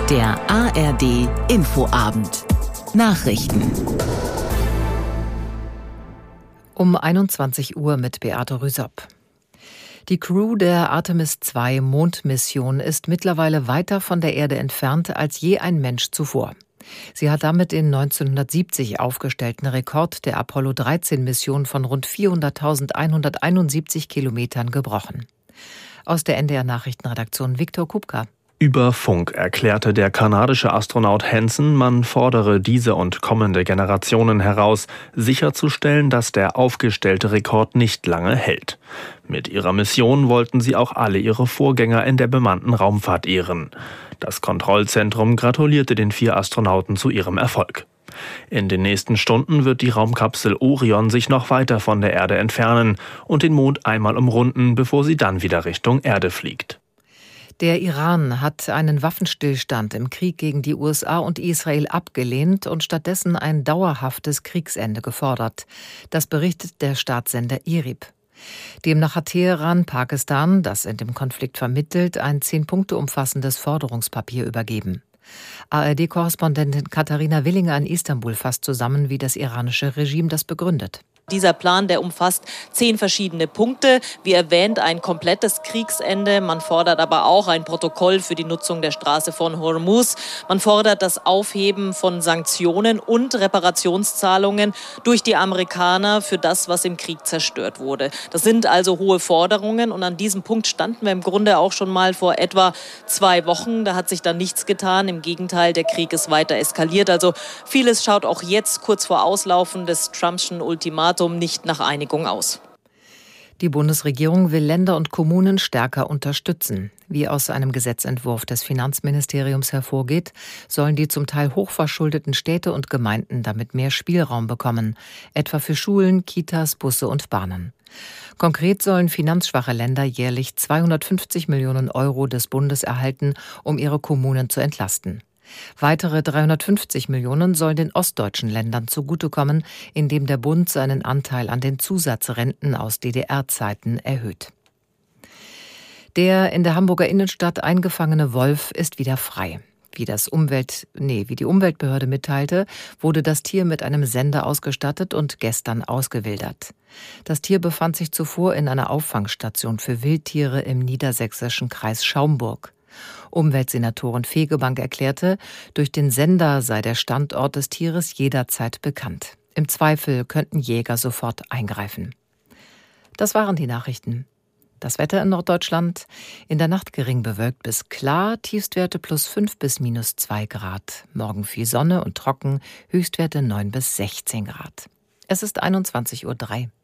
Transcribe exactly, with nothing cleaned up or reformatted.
Der A R D Infoabend. Nachrichten. Um einundzwanzig Uhr mit Beate Rüsop. Die Crew der Artemis zwei Mondmission ist mittlerweile weiter von der Erde entfernt als je ein Mensch zuvor. Sie hat damit den neunzehnhundertsiebzig aufgestellten Rekord der Apollo dreizehn Mission von rund vierhunderttausendeinhunderteinundsiebzig Kilometern gebrochen. Aus der N D R-Nachrichtenredaktion Viktor Kupka. Über Funk erklärte der kanadische Astronaut Hansen, man fordere diese und kommende Generationen heraus, sicherzustellen, dass der aufgestellte Rekord nicht lange hält. Mit ihrer Mission wollten sie auch alle ihre Vorgänger in der bemannten Raumfahrt ehren. Das Kontrollzentrum gratulierte den vier Astronauten zu ihrem Erfolg. In den nächsten Stunden wird die Raumkapsel Orion sich noch weiter von der Erde entfernen und den Mond einmal umrunden, bevor sie dann wieder Richtung Erde fliegt. Der Iran hat einen Waffenstillstand im Krieg gegen die U S A und Israel abgelehnt und stattdessen ein dauerhaftes Kriegsende gefordert. Das berichtet der Staatssender I R I B. Demnach hat Teheran Pakistan, das in dem Konflikt vermittelt, ein zehn Punkte umfassendes Forderungspapier übergeben. A R D-Korrespondentin Katharina Willinger in Istanbul fasst zusammen, wie das iranische Regime das begründet. Dieser Plan, der umfasst zehn verschiedene Punkte. Wie erwähnt, ein komplettes Kriegsende. Man fordert aber auch ein Protokoll für die Nutzung der Straße von Hormuz. Man fordert das Aufheben von Sanktionen und Reparationszahlungen durch die Amerikaner für das, was im Krieg zerstört wurde. Das sind also hohe Forderungen und an diesem Punkt standen wir im Grunde auch schon mal vor etwa zwei Wochen. Da hat sich dann nichts getan. Im Gegenteil, der Krieg ist weiter eskaliert. Also vieles schaut auch jetzt kurz vor Auslaufen des Trumpschen Ultimatums nicht nach Einigung aus. Die Bundesregierung will Länder und Kommunen stärker unterstützen. Wie aus einem Gesetzentwurf des Finanzministeriums hervorgeht, sollen die zum Teil hochverschuldeten Städte und Gemeinden damit mehr Spielraum bekommen, etwa für Schulen, Kitas, Busse und Bahnen. Konkret sollen finanzschwache Länder jährlich zweihundertfünfzig Millionen Euro des Bundes erhalten, um ihre Kommunen zu entlasten. Weitere dreihundertfünfzig Millionen sollen den ostdeutschen Ländern zugutekommen, indem der Bund seinen Anteil an den Zusatzrenten aus D D R-Zeiten erhöht. Der in der Hamburger Innenstadt eingefangene Wolf ist wieder frei. Wie das Umwelt, nee, wie die Umweltbehörde mitteilte, wurde das Tier mit einem Sender ausgestattet und gestern ausgewildert. Das Tier befand sich zuvor in einer Auffangstation für Wildtiere im niedersächsischen Kreis Schaumburg. Umweltsenatorin Fegebank erklärte, durch den Sender sei der Standort des Tieres jederzeit bekannt. Im Zweifel könnten Jäger sofort eingreifen. Das waren die Nachrichten. Das Wetter in Norddeutschland: in der Nacht gering bewölkt bis klar, Tiefstwerte plus fünf bis minus zwei Grad. Morgen viel Sonne und trocken, Höchstwerte neun bis sechzehn Grad. Es ist einundzwanzig Uhr drei.